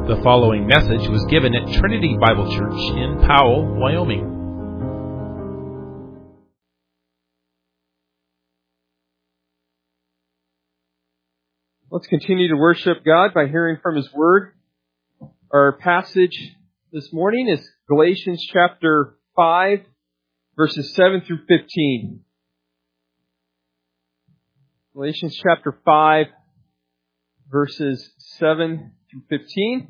The following message was given at Trinity Bible Church in Powell, Wyoming. Let's continue to worship God by hearing from His Word. Our passage this morning is Galatians chapter 5, verses 7 through 15. Galatians chapter 5, verses 7 through 15.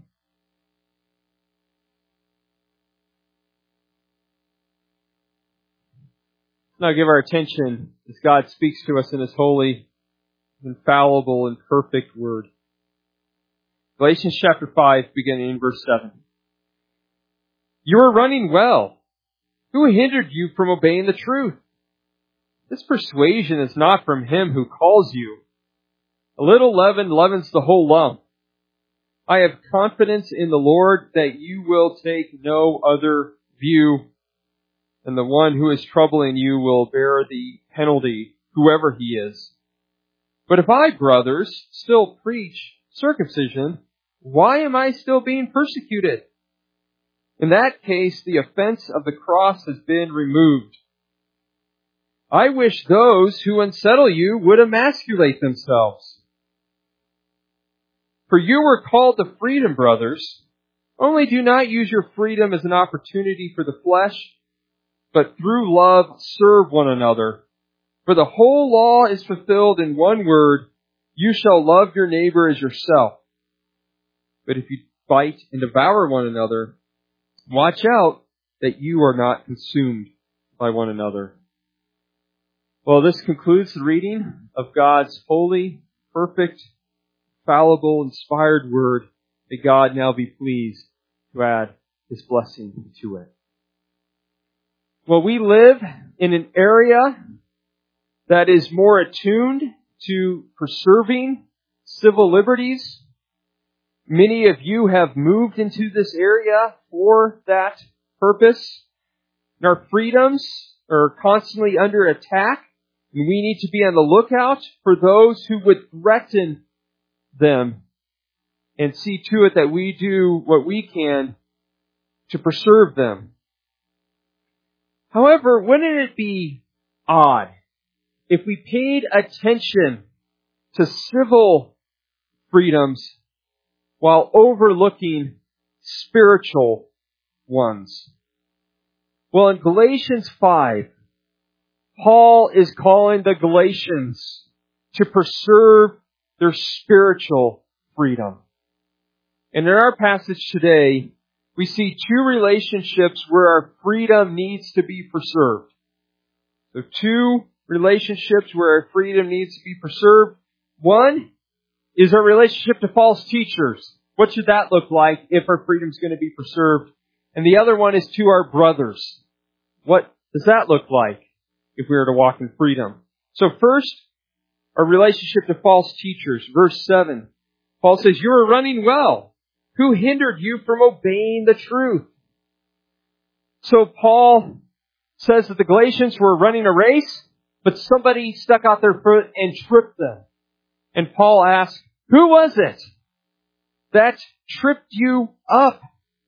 Now give our attention as God speaks to us in His holy, infallible, and perfect Word. Galatians chapter 5, beginning in verse 7. You are running well. Who hindered you from obeying the truth? This persuasion is not from Him who calls you. A little leaven leavens the whole lump. I have confidence in the Lord that you will take no other view, and the one who is troubling you will bear the penalty, whoever he is. But if I, brothers, still preach circumcision, why am I still being persecuted? In that case, the offense of the cross has been removed. I wish those who unsettle you would emasculate themselves. For you were called to freedom, brothers. Only do not use your freedom as an opportunity for the flesh, but through love serve one another. For the whole law is fulfilled in one word, you shall love your neighbor as yourself. But if you bite and devour one another, watch out that you are not consumed by one another. Well, this concludes the reading of God's holy, perfect, fallible, inspired Word. May God now be pleased to add His blessing to it. Well, we live in an area that is more attuned to preserving civil liberties. Many of you have moved into this area for that purpose. And our freedoms are constantly under attack, and we need to be on the lookout for those who would threaten them and see to it that we do what we can to preserve them. However, wouldn't it be odd if we paid attention to civil freedoms while overlooking spiritual ones? Well, in Galatians 5, Paul is calling the Galatians to preserve their spiritual freedom. And in our passage today, we see two relationships where our freedom needs to be preserved. So two relationships where our freedom needs to be preserved. One is our relationship to false teachers. What should that look like if our freedom is going to be preserved? And the other one is to our brothers. What does that look like if we are to walk in freedom? So first, our relationship to false teachers. Verse 7, Paul says, you are running well. Who hindered you from obeying the truth? So Paul says that the Galatians were running a race, but somebody stuck out their foot and tripped them. And Paul asks, who was it that tripped you up?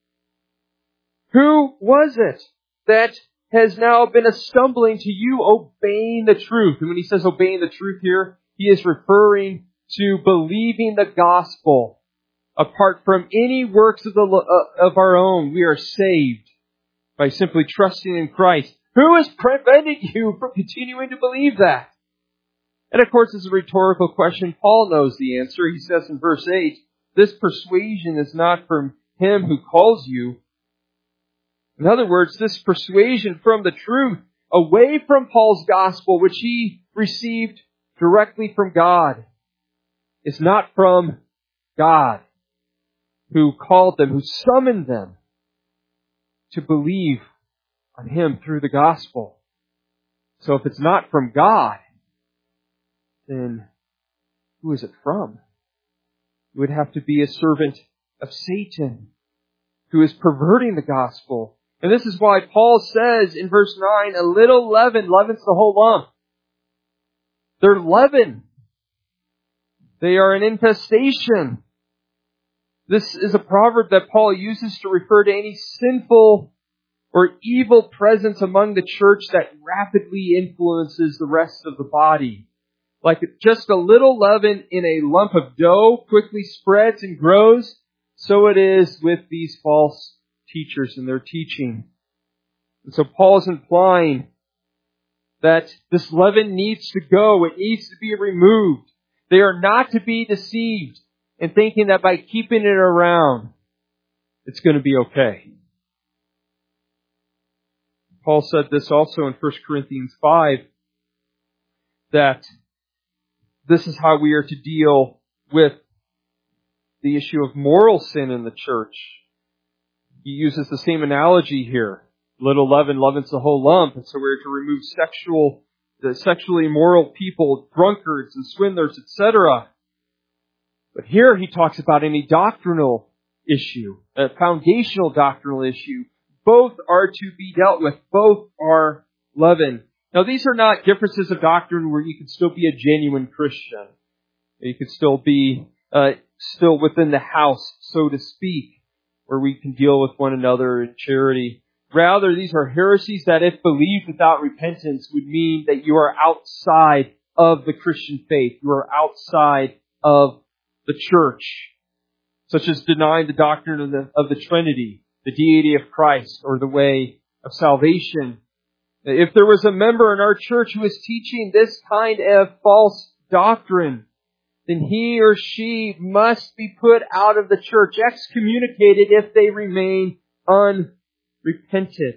Who was it that has now been a stumbling to you obeying the truth? And when he says obeying the truth here, he is referring to believing the gospel. Apart from any works of our own, we are saved by simply trusting in Christ. Who has prevented you from continuing to believe that? And of course, it's a rhetorical question. Paul knows the answer. He says in verse 8, this persuasion is not from Him who calls you. In other words, this persuasion from the truth, away from Paul's gospel, which he received directly from God, is not from God, who called them, who summoned them to believe on Him through the gospel. So if it's not from God, then who is it from? It would have to be a servant of Satan who is perverting the gospel. And this is why Paul says in verse 9, a little leaven leavens the whole lump. They're leaven. They are an infestation. This is a proverb that Paul uses to refer to any sinful or evil presence among the church that rapidly influences the rest of the body. Like just a little leaven in a lump of dough quickly spreads and grows, so it is with these false teachers and their teaching. And so Paul is implying that this leaven needs to go. It needs to be removed. They are not to be deceived in thinking that by keeping it around, it's going to be okay. Paul said this also in 1 Corinthians 5, that this is how we are to deal with the issue of moral sin in the church. He uses the same analogy here. Little leaven leavens the whole lump. And so we're to remove the sexually immoral people, drunkards and swindlers, etc. But here he talks about any doctrinal issue, a foundational doctrinal issue. Both are to be dealt with. Both are leaven. Now these are not differences of doctrine where you can still be a genuine Christian. You could still be still within the house, so to speak, where we can deal with one another in charity. Rather, these are heresies that, if believed without repentance, would mean that you are outside of the Christian faith. You are outside of the church, such as denying the doctrine of the Trinity, the deity of Christ, or the way of salvation. If there was a member in our church who was teaching this kind of false doctrine, then he or she must be put out of the church, excommunicated if they remain unrepented.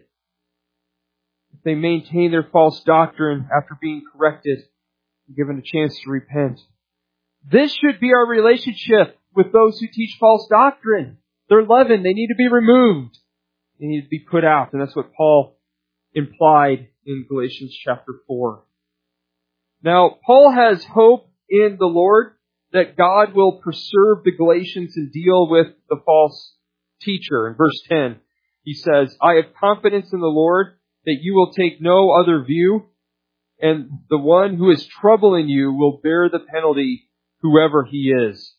If they maintain their false doctrine after being corrected and given a chance to repent. This should be our relationship with those who teach false doctrine. They're leaven. They need to be removed. They need to be put out. And that's what Paul implied in Galatians chapter 4. Now, Paul has hope in the Lord that God will preserve the Galatians and deal with the false teacher. In verse 10, he says, I have confidence in the Lord that you will take no other view, and the one who is troubling you will bear the penalty, whoever he is.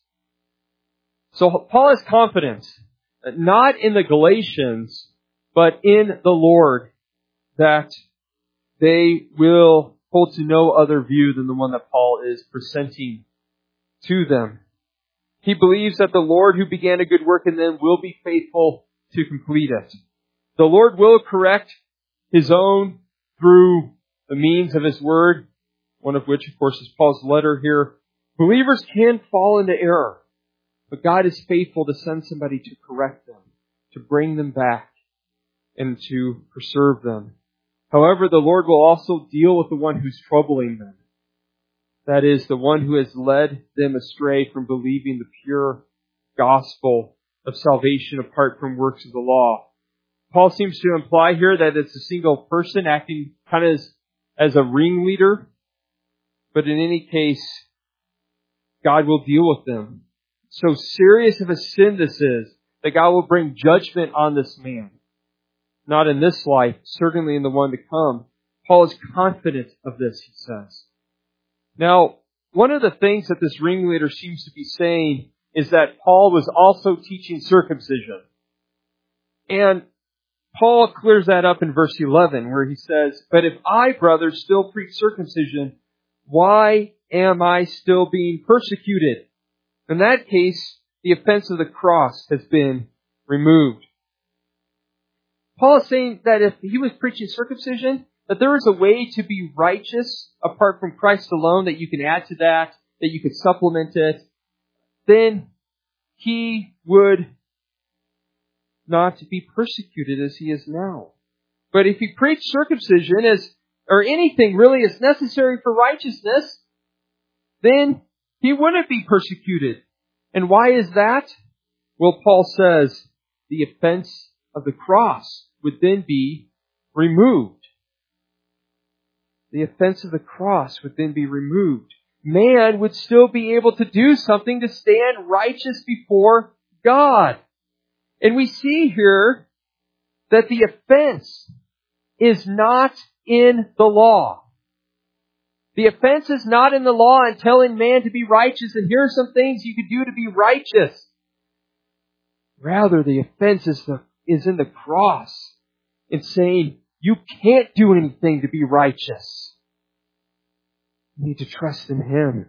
So Paul has confidence, not in the Galatians, but in the Lord, that they will hold to no other view than the one that Paul is presenting to them. He believes that the Lord who began a good work in them will be faithful to complete it. The Lord will correct His own through the means of His Word, one of which, of course, is Paul's letter here. Believers can fall into error, but God is faithful to send somebody to correct them, to bring them back, and to preserve them. However, the Lord will also deal with the one who's troubling them. That is, the one who has led them astray from believing the pure gospel of salvation apart from works of the law. Paul seems to imply here that it's a single person acting kind of as a ringleader. But in any case, God will deal with them. So serious of a sin this is, that God will bring judgment on this man. Not in this life, certainly in the one to come. Paul is confident of this, he says. Now, one of the things that this ringleader seems to be saying is that Paul was also teaching circumcision. And Paul clears that up in verse 11, where he says, But if I, brothers, still preach circumcision, why am I still being persecuted? In that case, the offense of the cross has been removed. Paul is saying that if he was preaching circumcision, that there is a way to be righteous apart from Christ alone, that you can add to that you could supplement it, then he would not be persecuted as he is now. But if he preached circumcision or anything really is necessary for righteousness, then he wouldn't be persecuted. And why is that? Well, Paul says the offense of the cross would then be removed. The offense of the cross would then be removed. Man would still be able to do something to stand righteous before God. And we see here that the offense is not in the law. The offense is not in the law in telling man to be righteous, and here are some things you could do to be righteous. Rather, the offense is in the cross, in saying, you can't do anything to be righteous. You need to trust in Him.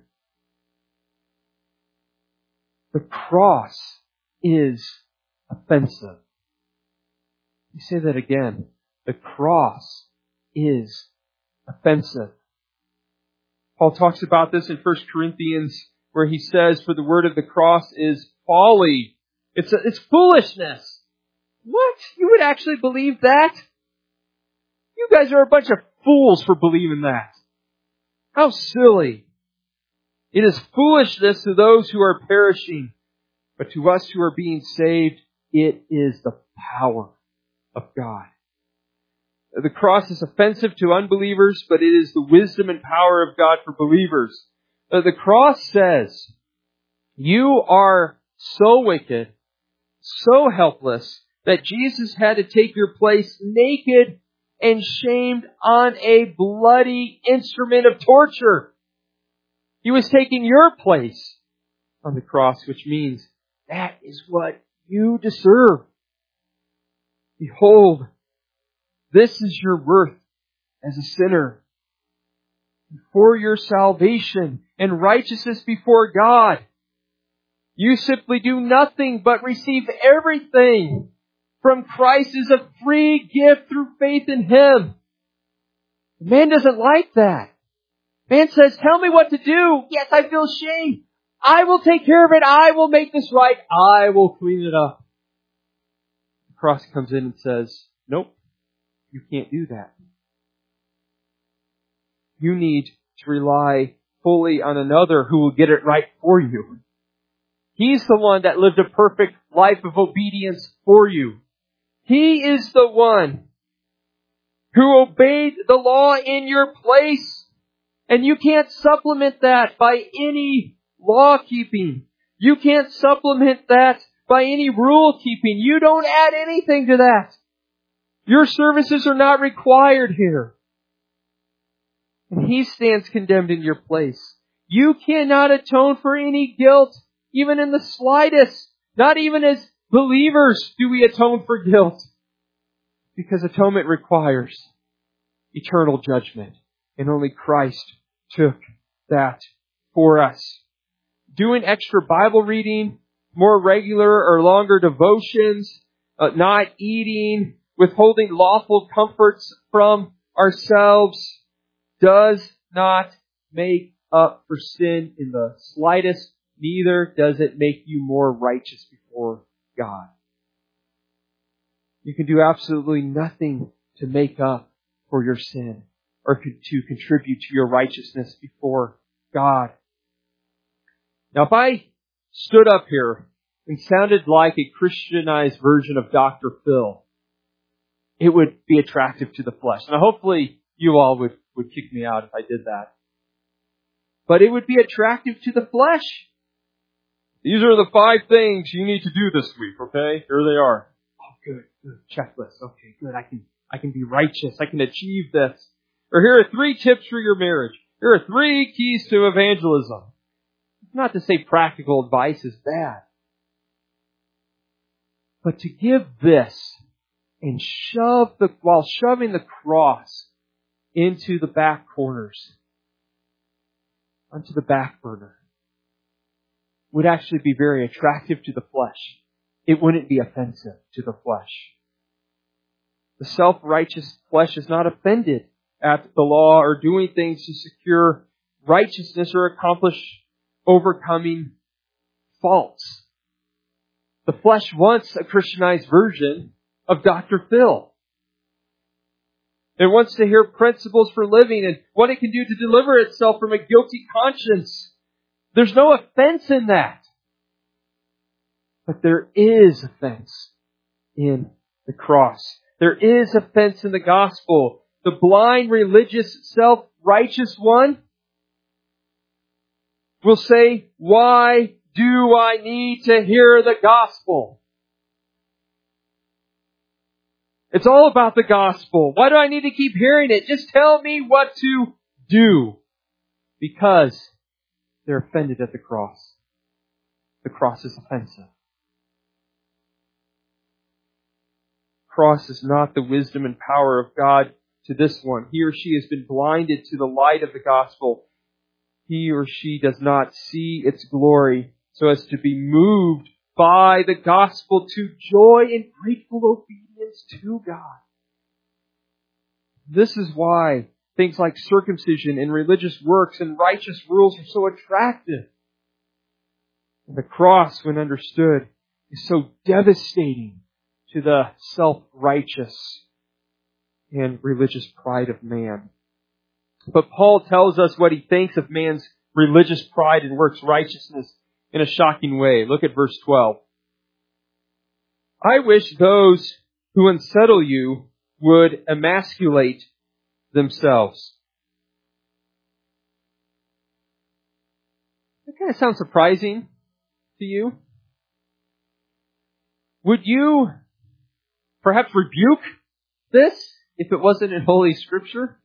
The cross is offensive. You say that again. The cross is offensive. Paul talks about this in 1 Corinthians, where he says, for the word of the cross is folly. It's foolishness. What? You would actually believe that? You guys are a bunch of fools for believing that. How silly. It is foolishness to those who are perishing, but to us who are being saved, it is the power of God. The cross is offensive to unbelievers, but it is the wisdom and power of God for believers. The cross says, you are so wicked, so helpless, that Jesus had to take your place naked and shamed on a bloody instrument of torture. He was taking your place on the cross, which means that is what you deserve. Behold, this is your worth as a sinner. For your salvation and righteousness before God, you simply do nothing but receive everything from Christ as a free gift through faith in Him. Man doesn't like that. Man says, tell me what to do. Yes, I feel shame. I will take care of it. I will make this right. I will clean it up. The cross comes in and says, nope, you can't do that. You need to rely fully on another who will get it right for you. He's the one that lived a perfect life of obedience for you. He is the one who obeyed the law in your place. And you can't supplement that by any law keeping. You can't supplement that by any rule keeping. You don't add anything to that. Your services are not required here. And He stands condemned in your place. You cannot atone for any guilt, even in the slightest. Not even as believers do we atone for guilt. Because atonement requires eternal judgment. And only Christ took that for us. Doing extra Bible reading, more regular or longer devotions, not eating, withholding lawful comforts from ourselves, does not make up for sin in the slightest. Neither does it make you more righteous before God. You can do absolutely nothing to make up for your sin or to contribute to your righteousness before God. Now, if I stood up here and sounded like a Christianized version of Dr. Phil, it would be attractive to the flesh. Now, hopefully you all would kick me out if I did that. But it would be attractive to the flesh. These are the 5 things you need to do this week, okay? Here they are. Oh, good. Checklist. Okay, good. I can be righteous. I can achieve this. Or here are 3 tips for your marriage. Here are 3 keys to evangelism. Not to say practical advice is bad. But to give this and while shoving the cross into the back corners, onto the back burner, would actually be very attractive to the flesh. It wouldn't be offensive to the flesh. The self-righteous flesh is not offended at the law or doing things to secure righteousness or accomplish overcoming faults. The flesh wants a Christianized version of Dr. Phil. It wants to hear principles for living and what it can do to deliver itself from a guilty conscience. There's no offense in that. But there is offense in the cross. There is offense in the gospel. The blind, religious, self-righteous one will say, why do I need to hear the gospel? It's all about the gospel. Why do I need to keep hearing it? Just tell me what to do. Because they're offended at the cross. The cross is offensive. cross is not the wisdom and power of God to this one. He or she has been blinded to the light of the gospel. He or she does not see its glory so as to be moved by the gospel to joy and grateful obedience to God. This is why things like circumcision and religious works and righteous rules are so attractive. And the cross, when understood, is so devastating to the self-righteous and religious pride of man. But Paul tells us what he thinks of man's religious pride and works righteousness in a shocking way. Look at verse 12. I wish those who unsettle you would emasculate themselves. That kind of sounds surprising to you. Would you perhaps rebuke this if it wasn't in Holy Scripture?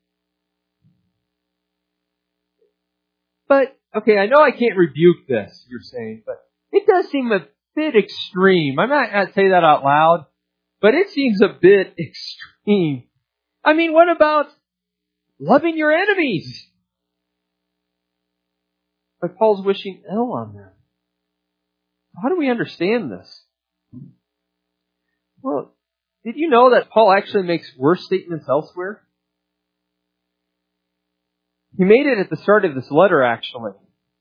But, okay, I know I can't rebuke this, you're saying, but it does seem a bit extreme. I might not say that out loud, but it seems a bit extreme. I mean, what about loving your enemies? But Paul's wishing ill on them. How do we understand this? Well, did you know that Paul actually makes worse statements elsewhere? He made it at the start of this letter, actually.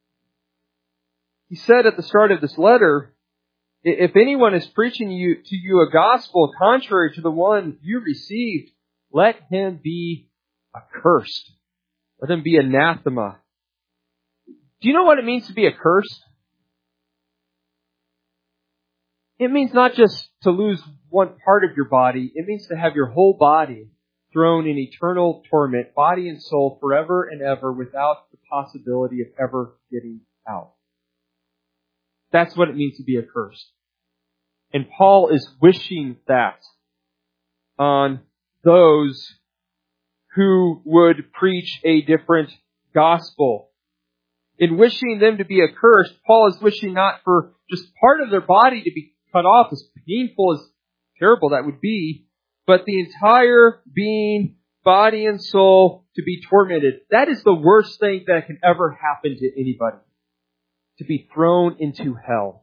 He said at the start of this letter, if anyone is preaching to you a gospel contrary to the one you received, let him be accursed. Let him be anathema. Do you know what it means to be accursed? It means not just to lose one part of your body. It means to have your whole body thrown in eternal torment, body and soul, forever and ever, without the possibility of ever getting out. That's what it means to be accursed. And Paul is wishing that on those who would preach a different gospel. In wishing them to be accursed, Paul is wishing not for just part of their body to be cut off, as painful, as terrible that would be, but the entire being, body and soul, to be tormented. That is the worst thing that can ever happen to anybody. To be thrown into hell.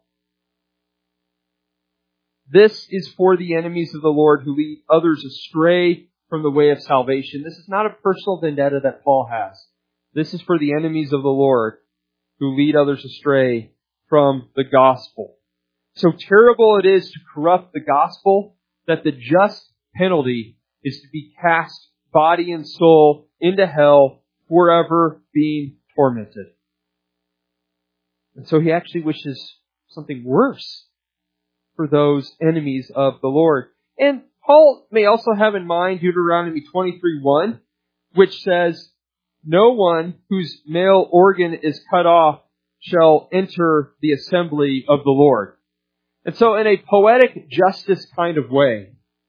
This is for the enemies of the Lord who lead others astray from the way of salvation. This is not a personal vendetta that Paul has. This is for the enemies of the Lord who lead others astray from the gospel. So terrible it is to corrupt the gospel that the just penalty is to be cast body and soul into hell, forever being tormented. And so he actually wishes something worse for those enemies of the Lord. And Paul may also have in mind Deuteronomy 23:1, which says, no one whose male organ is cut off shall enter the assembly of the Lord. And so in a poetic justice kind of way,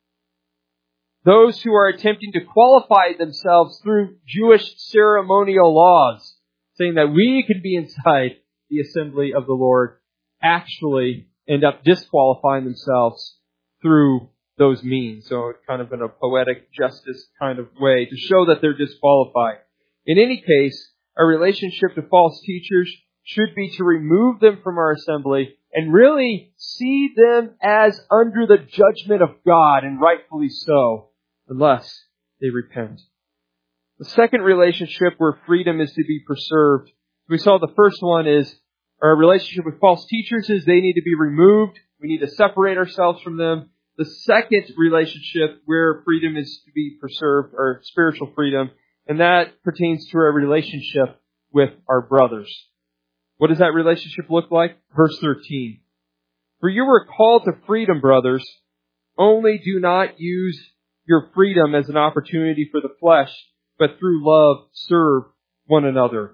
those who are attempting to qualify themselves through Jewish ceremonial laws, saying that we can be inside the assembly of the Lord, actually end up disqualifying themselves through those means. So kind of in a poetic justice kind of way to show that they're disqualified. In any case, our relationship to false teachers should be to remove them from our assembly and really see them as under the judgment of God, and rightfully so, unless they repent. The second relationship where freedom is to be preserved. We saw the first one is our relationship with false teachers is they need to be removed. We need to separate ourselves from them. The second relationship where freedom is to be preserved, or spiritual freedom, and that pertains to our relationship with our brothers. What does that relationship look like? Verse 13. For you were called to freedom, brothers. Only do not use your freedom as an opportunity for the flesh, but through love serve one another.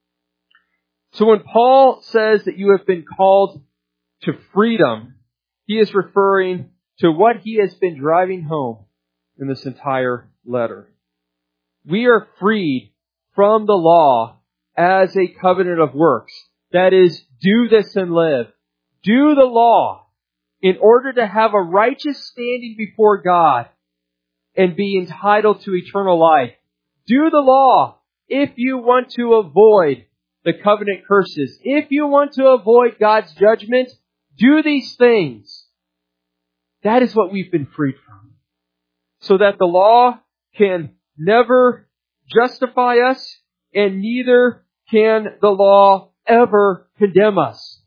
So when Paul says that you have been called to freedom, he is referring to what he has been driving home in this entire letter. We are freed from the law as a covenant of works. That is, do this and live. Do the law. in order to have a righteous standing before God and be entitled to eternal life. Do the law if you want to avoid the covenant curses. If you want to avoid God's judgment, do these things. That is what we've been freed from. So that the law can never justify us, and neither can the law ever condemn us.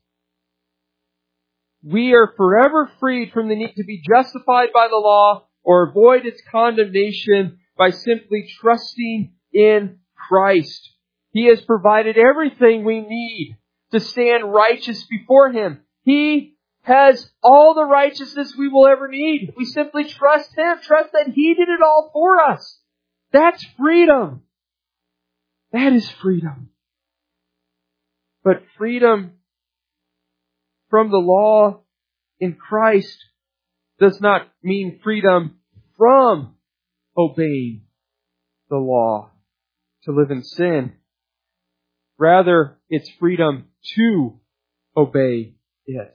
We are forever freed from the need to be justified by the law or avoid its condemnation by simply trusting in Christ. He has provided everything we need to stand righteous before Him. He has all the righteousness we will ever need. We simply trust Him. Trust that He did it all for us. That's freedom. That is freedom. But freedom from the law in Christ does not mean freedom from obeying the law to live in sin. Rather, it's freedom to obey it.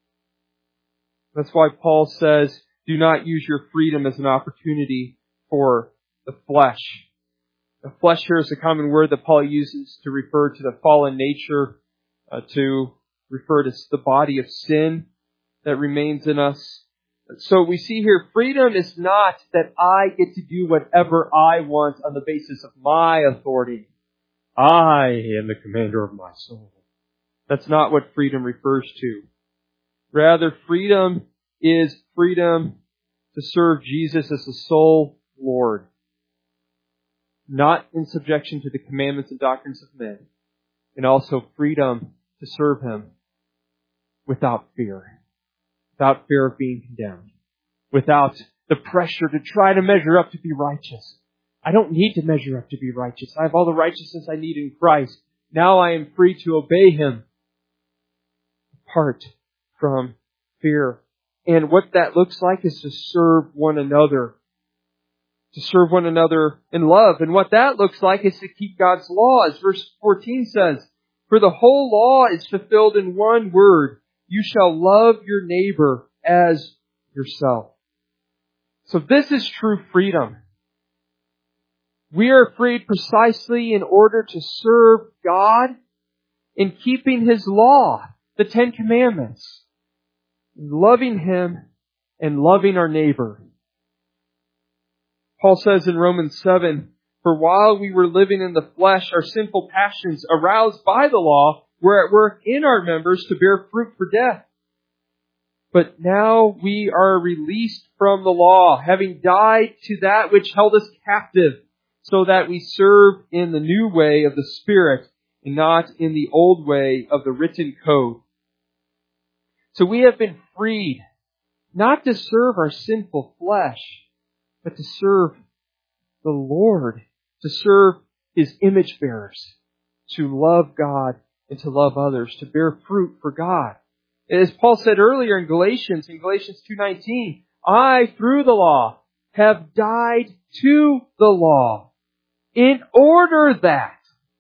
That's why Paul says, do not use your freedom as an opportunity for the flesh. The flesh here is a common word that Paul uses to refer to the fallen nature, to refer to the body of sin that remains in us. So we see here, freedom is not that I get to do whatever I want on the basis of my authority. I am the commander of my soul. That's not what freedom refers to. Rather, freedom is freedom to serve Jesus as the sole Lord, not in subjection to the commandments and doctrines of men, and also freedom to serve Him without fear of being condemned, without the pressure to try to measure up to be righteous. I don't need to measure up to be righteous. I have all the righteousness I need in Christ. Now I am free to obey Him apart from fear. And what that looks like is to serve one another. To serve one another in love. And what that looks like is to keep God's laws. Verse 14 says, for the whole law is fulfilled in one word. You shall love your neighbor as yourself. So this is true freedom. We are freed precisely in order to serve God in keeping His law, the Ten Commandments, loving Him and loving our neighbor. Paul says in Romans 7, for while we were living in the flesh, our sinful passions aroused by the law were at work in our members to bear fruit for death. But now we are released from the law, having died to that which held us captive, so that we serve in the new way of the Spirit and not in the old way of the written code. So we have been freed not to serve our sinful flesh, but to serve the Lord, to serve His image bearers, to love God and to love others, to bear fruit for God. As Paul said earlier in Galatians 2:19, I, through the law, have died to the law, in order that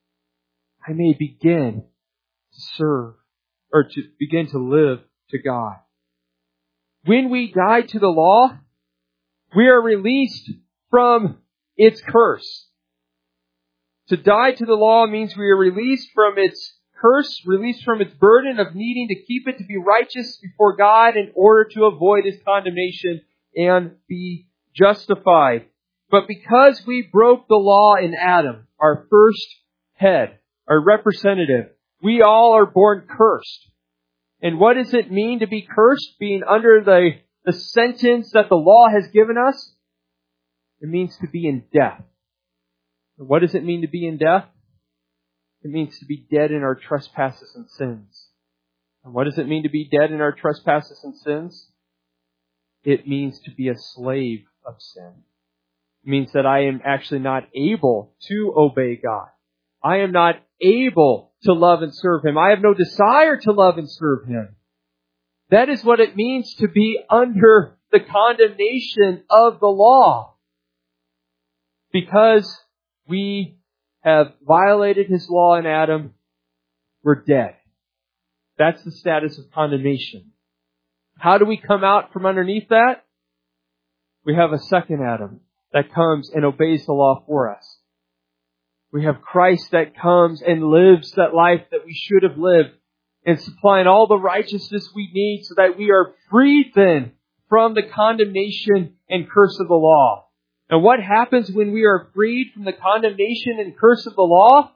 I may begin to serve, or to begin to live to God. When we die to the law, we are released from its curse. To die to the law means we are released from its curse, released from its burden of needing to keep it to be righteous before God in order to avoid His condemnation and be justified. But because we broke the law in Adam, our first head, our representative, we all are born cursed. And what does it mean to be cursed, being under the sentence that the law has given us? It means to be in death. And what does it mean to be in death? It means to be dead in our trespasses and sins. And what does it mean to be dead in our trespasses and sins? It means to be a slave of sin. It means that I am actually not able to obey God. I am not able to love and serve Him. I have no desire to love and serve Him. That is what it means to be under the condemnation of the law. Because we have violated His law in Adam, we're dead. That's the status of condemnation. How do we come out from underneath that? We have a second Adam that comes and obeys the law for us. We have Christ that comes and lives that life that we should have lived, and supplying all the righteousness we need so that we are freed then from the condemnation and curse of the law. And what happens when we are freed from the condemnation and curse of the law?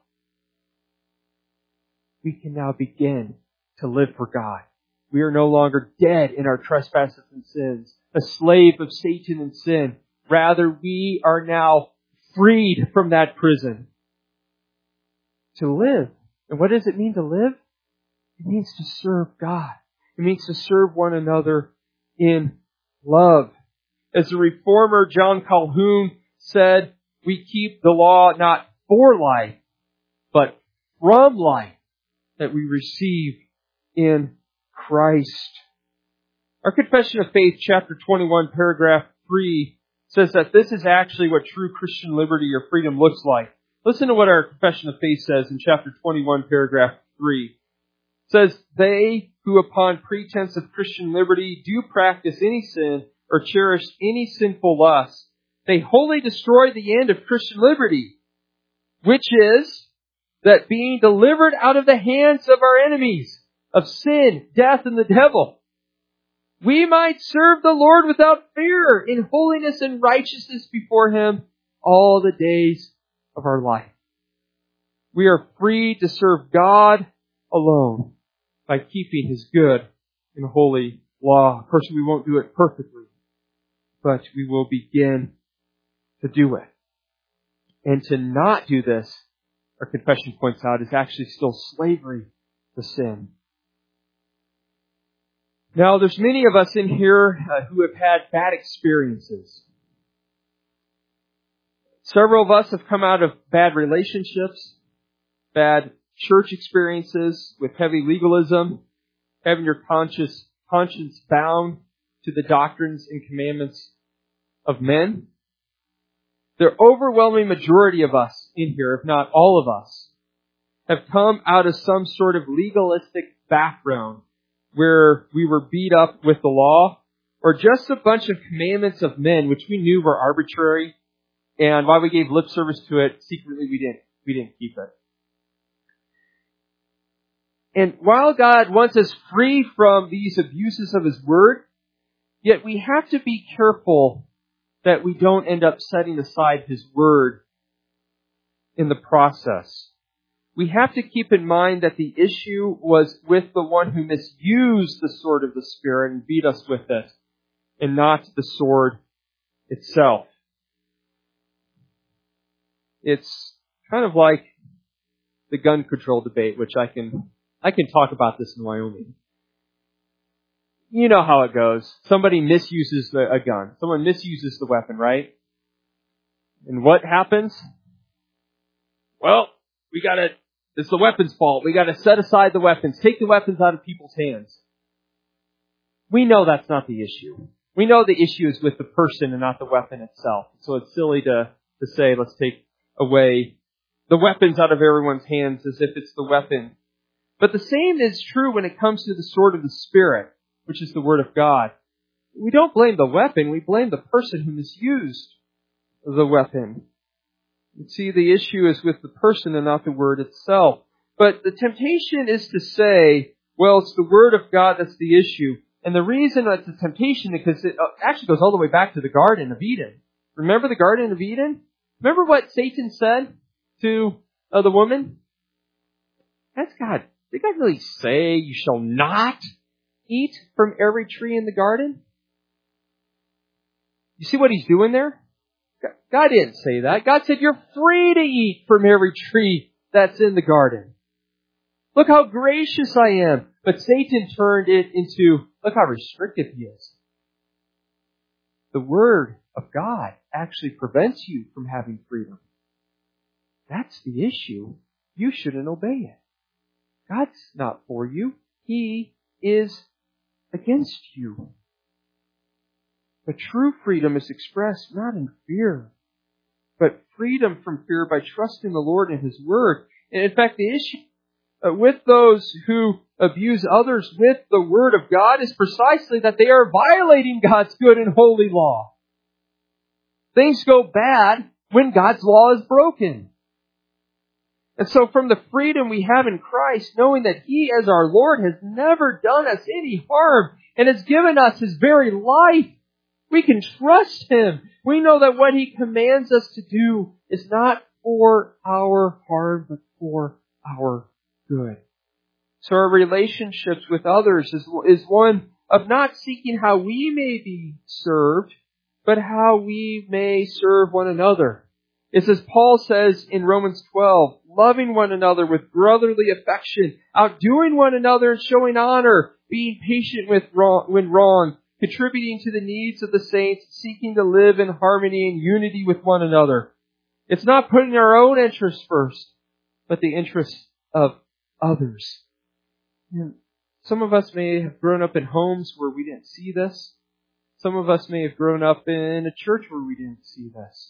We can now begin to live for God. We are no longer dead in our trespasses and sins, a slave of Satan and sin. Rather, we are now freed from that prison to live. And what does it mean to live? It means to serve God. It means to serve one another in love. As the reformer John Calhoun said, we keep the law not for life, but from life that we receive in Christ. Our Confession of Faith, chapter 21, paragraph 3, says that this is actually what true Christian liberty or freedom looks like. Listen to what our Confession of Faith says in chapter 21, paragraph 3. It says, they who upon pretense of Christian liberty do practice any sin or cherish any sinful lust, they wholly destroy the end of Christian liberty, which is that being delivered out of the hands of our enemies, of sin, death, and the devil, we might serve the Lord without fear in holiness and righteousness before Him all the days of our life. We are free to serve God alone by keeping His good and holy law. Of course, we won't do it perfectly, but we will begin to do it. And to not do this, our confession points out, is actually still slavery to sin. Now, there's many of us in here who have had bad experiences. Several of us have come out of bad relationships, bad church experiences with heavy legalism, having your conscience bound to the doctrines and commandments of men. The overwhelming majority of us in here, if not all of us, have come out of some sort of legalistic background where we were beat up with the law, or just a bunch of commandments of men which we knew were arbitrary, and while we gave lip service to it, secretly we didn't keep it. And while God wants us free from these abuses of His Word, yet we have to be careful that we don't end up setting aside His Word in the process. We have to keep in mind that the issue was with the one who misused the sword of the Spirit and beat us with it, and not the sword itself. It's kind of like the gun control debate, which I can talk about this in Wyoming. You know how it goes. Somebody misuses a gun. Someone misuses the weapon, right? And what happens? Well, it's the weapon's fault. We gotta set aside the weapons. Take the weapons out of people's hands. We know that's not the issue. We know the issue is with the person and not the weapon itself. So it's silly to say, let's take away the weapons out of everyone's hands as if it's the weapon. But the same is true when it comes to the sword of the Spirit, which is the Word of God. We don't blame the weapon, we blame the person who misused the weapon. You see, the issue is with the person and not the Word itself. But the temptation is to say, well, it's the Word of God that's the issue. And the reason that's a temptation is because it actually goes all the way back to the Garden of Eden. Remember the Garden of Eden? Remember what Satan said to the woman? That's God. Did God really say you shall not eat from every tree in the garden? You see what he's doing there? God didn't say that. God said you're free to eat from every tree that's in the garden. Look how gracious I am. But Satan turned it into, look how restrictive he is. The Word of God actually prevents you from having freedom. That's the issue. You shouldn't obey it. God's not for you. He is against you. But true freedom is expressed not in fear, but freedom from fear by trusting the Lord and His Word. And in fact, the issue with those who abuse others with the Word of God is precisely that they are violating God's good and holy law. Things go bad when God's law is broken. And so from the freedom we have in Christ, knowing that He as our Lord has never done us any harm and has given us His very life, we can trust Him. We know that what He commands us to do is not for our harm, but for our good. So our relationships with others is one of not seeking how we may be served, but how we may serve one another. It's as Paul says in Romans 12, loving one another with brotherly affection, outdoing one another and showing honor, being patient when wrong, contributing to the needs of the saints, seeking to live in harmony and unity with one another. It's not putting our own interests first, but the interests of others. And some of us may have grown up in homes where we didn't see this. Some of us may have grown up in a church where we didn't see this.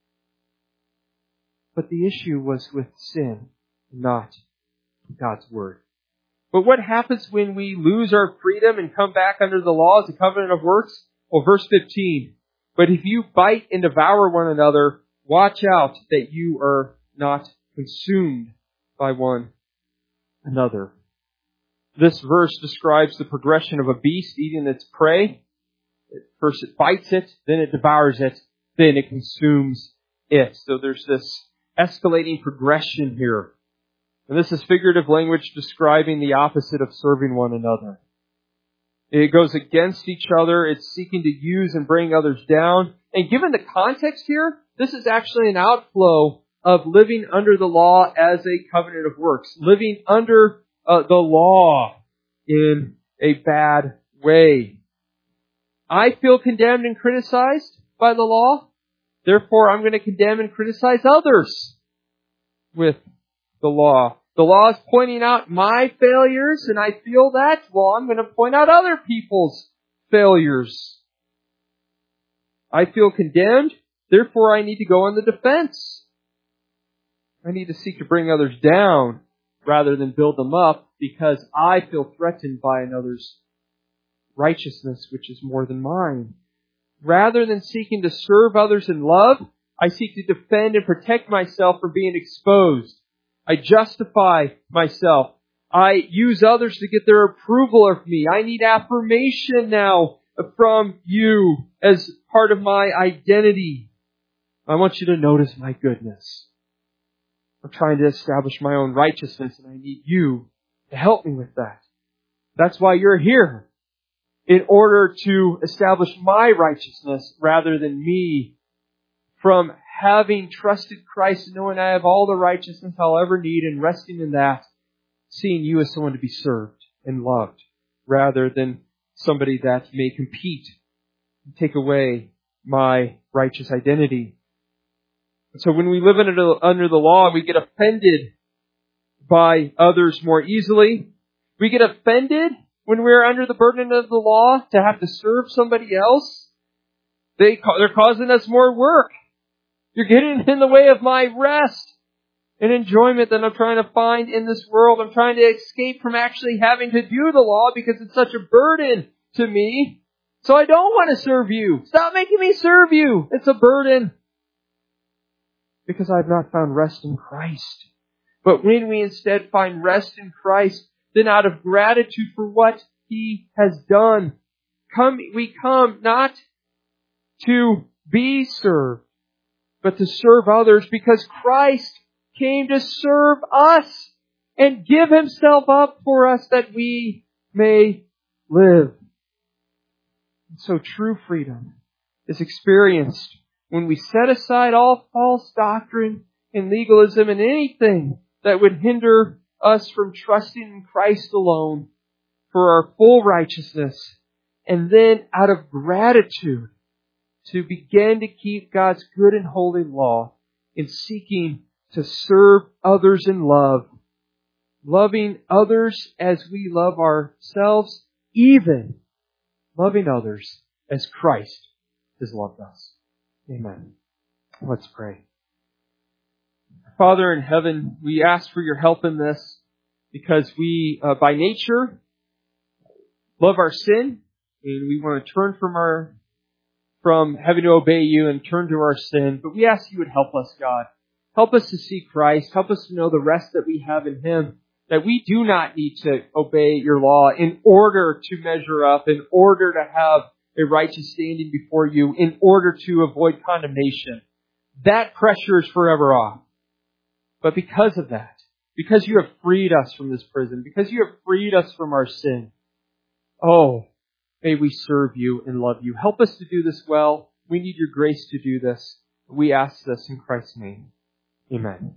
But the issue was with sin, not God's Word. But what happens when we lose our freedom and come back under the law as a covenant of works? Well, verse 15. But if you bite and devour one another, watch out that you are not consumed by one another. This verse describes the progression of a beast eating its prey. First it bites it, then it devours it, then it consumes it. So there's this escalating progression here. And this is figurative language describing the opposite of serving one another. It goes against each other. It's seeking to use and bring others down. And given the context here, this is actually an outflow of living under the law as a covenant of works. Living under the law in a bad way. I feel condemned and criticized by the law. Therefore, I'm going to condemn and criticize others with the law. The law is pointing out my failures, and I feel that. Well, I'm going to point out other people's failures. I feel condemned. Therefore, I need to go on the defense. I need to seek to bring others down rather than build them up because I feel threatened by another's righteousness, which is more than mine. Rather than seeking to serve others in love, I seek to defend and protect myself from being exposed. I justify myself. I use others to get their approval of me. I need affirmation now from you as part of my identity. I want you to notice my goodness. I'm trying to establish my own righteousness, and I need you to help me with that. That's why you're here. In order to establish my righteousness rather than me, from having trusted Christ and knowing I have all the righteousness I'll ever need and resting in that, seeing you as someone to be served and loved rather than somebody that may compete and take away my righteous identity. And so when we live under the law, we get offended by others more easily. We get offended when we're under the burden of the law to have to serve somebody else. They're causing us more work. You're getting in the way of my rest and enjoyment that I'm trying to find in this world. I'm trying to escape from actually having to do the law because it's such a burden to me. So I don't want to serve you. Stop making me serve you. It's a burden. Because I've not found rest in Christ. But when we instead find rest in Christ, then out of gratitude for what He has done, we come not to be served, but to serve others because Christ came to serve us and give Himself up for us that we may live. And so true freedom is experienced when we set aside all false doctrine and legalism and anything that would hinder us from trusting in Christ alone for our full righteousness, and then out of gratitude to begin to keep God's good and holy law in seeking to serve others in love, loving others as we love ourselves, even loving others as Christ has loved us. Amen. Let's pray. Father in heaven, we ask for your help in this. because we, by nature, love our sin, and we want to turn from having to obey you and turn to our sin. But we ask you would help us, God. Help us to see Christ. Help us to know the rest that we have in Him, that we do not need to obey your law in order to measure up, in order to have a righteous standing before you, in order to avoid condemnation. That pressure is forever off. But because of that, because you have freed us from this prison, because you have freed us from our sin, oh, may we serve you and love you. Help us to do this well. We need your grace to do this. We ask this in Christ's name. Amen.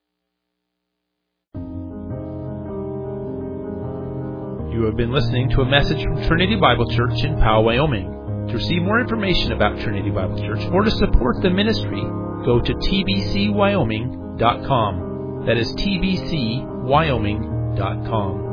You have been listening to a message from Trinity Bible Church in Powell, Wyoming. To receive more information about Trinity Bible Church or to support the ministry, go to tbcwyoming.com. That is tbcwyoming.com.